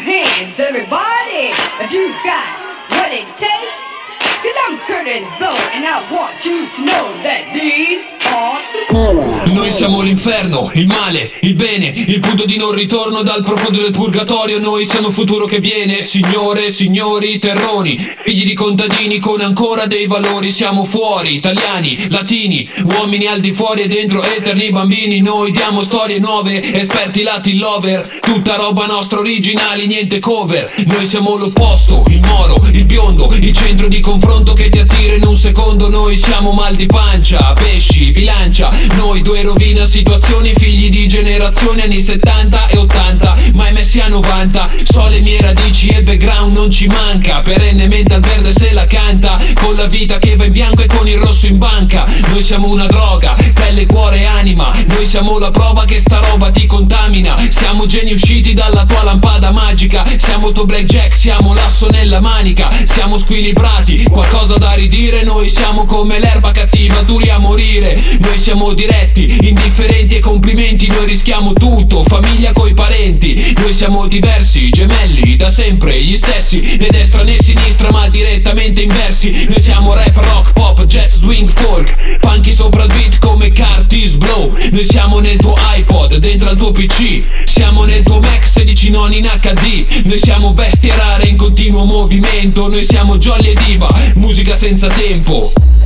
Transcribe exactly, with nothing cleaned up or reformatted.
hands, everybody, if you got what it takes. Cause I'm Curtis Blow, and I want you to know that these are the... Noi siamo l'inferno, il male, il bene, il punto di non ritorno dal profondo del purgatorio. Noi siamo il futuro che viene, signore, signori, terroni, figli di contadini con ancora dei valori. Siamo fuori, italiani, latini, uomini al di fuori e dentro eterni bambini. Noi diamo storie nuove, esperti Latin lover, tutta roba nostra originali, niente cover. Noi siamo l'opposto, il moro, il biondo, il centro di confronto che ti attira in un secondo. Noi siamo mal di pancia, pesci, bilancia. Noi due rovina situazioni, figli di generazioni anni settanta e ottanta, mai messi a novanta. So le mie radici e il background non ci manca, perennemente al verde se la canta, con la vita che va in bianco e con il rosso in banca. Noi siamo una droga, pelle, cuore e anima. Noi siamo la prova che sta roba ti contamina. Siamo geni usciti dalla tua lampada magica. Siamo tuo blackjack, siamo l'asso nella manica. Siamo squilibrati, qualcosa da ridire. Noi siamo come l'erba cattiva, duri a morire. Noi siamo diretti, indifferenti e complimenti. Noi rischiamo tutto, famiglia coi parenti. Noi siamo diversi, gemelli, da sempre gli stessi, né destra né sinistra ma direttamente inversi. Noi siamo rap, rock, pop, jazz, swing, folk, funky sopra il beat come Curtis Blow. Noi siamo nel tuo iPod, dentro al tuo P C. Siamo nel tuo Mac, sedici noni in H D. Noi siamo bestie rare in continuo movimento. Noi siamo Jolly e Diva, musica senza tempo.